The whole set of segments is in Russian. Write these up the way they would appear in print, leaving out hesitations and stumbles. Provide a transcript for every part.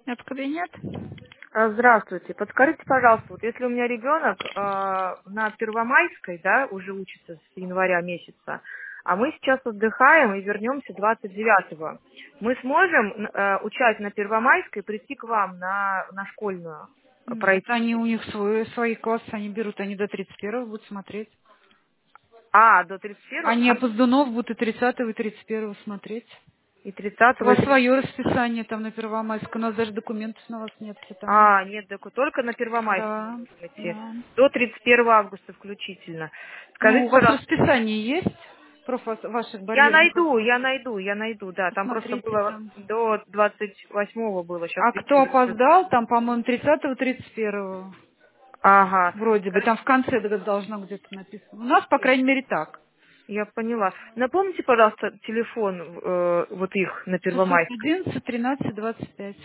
Это кабинет? Здравствуйте. Подскажите, пожалуйста, вот если у меня ребенок на Первомайской, да, уже учится с января месяца, а мы сейчас отдыхаем и вернемся 29-го, мы сможем, учась на Первомайской, прийти к вам на школьную, Нет, пройти? они у них свои классы, они берут, они до 31-го будут смотреть. До 31-го, Они опоздунов будут и 30-го, и 31-го смотреть. и У 30-го, и вас 30. свое расписание там на Первомайск, у нас даже документов на вас нет, потому. Нет, только на Первомайскую Да, можем идти. да. До 31 августа включительно. Ну, Скажите, у вас пожалуйста, расписание есть? Ваших барьерников? Я найду, да. Там просто Посмотрите было там. до 28-го было, сейчас А кто переписываю. опоздал, там, по-моему, 30-го, 31-го. Ага. Вроде бы, Скажите, там в конце должно где-то написано. У нас, по крайней мере, так. я поняла. Напомните, пожалуйста, телефон вот их на Первомайской. 611 13 25.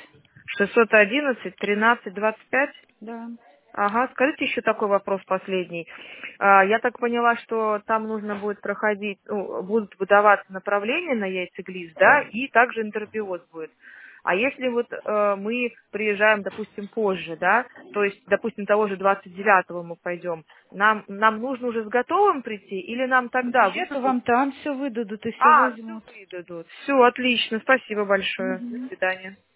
611-13-25. Да. Ага, скажите еще такой вопрос последний. Я так поняла, что там нужно будет проходить, будут выдаваться направления на яйцеглист, да, и также интербиоз будет. А если вот мы приезжаем, допустим, позже, да, то есть, допустим, того же 29-го мы пойдем, нам нужно уже с готовым прийти или нам тогда Нет, выдадут? вам там все выдадут и все Все возьмут. выдадут. Все, отлично, спасибо большое. До Мгм. свидания.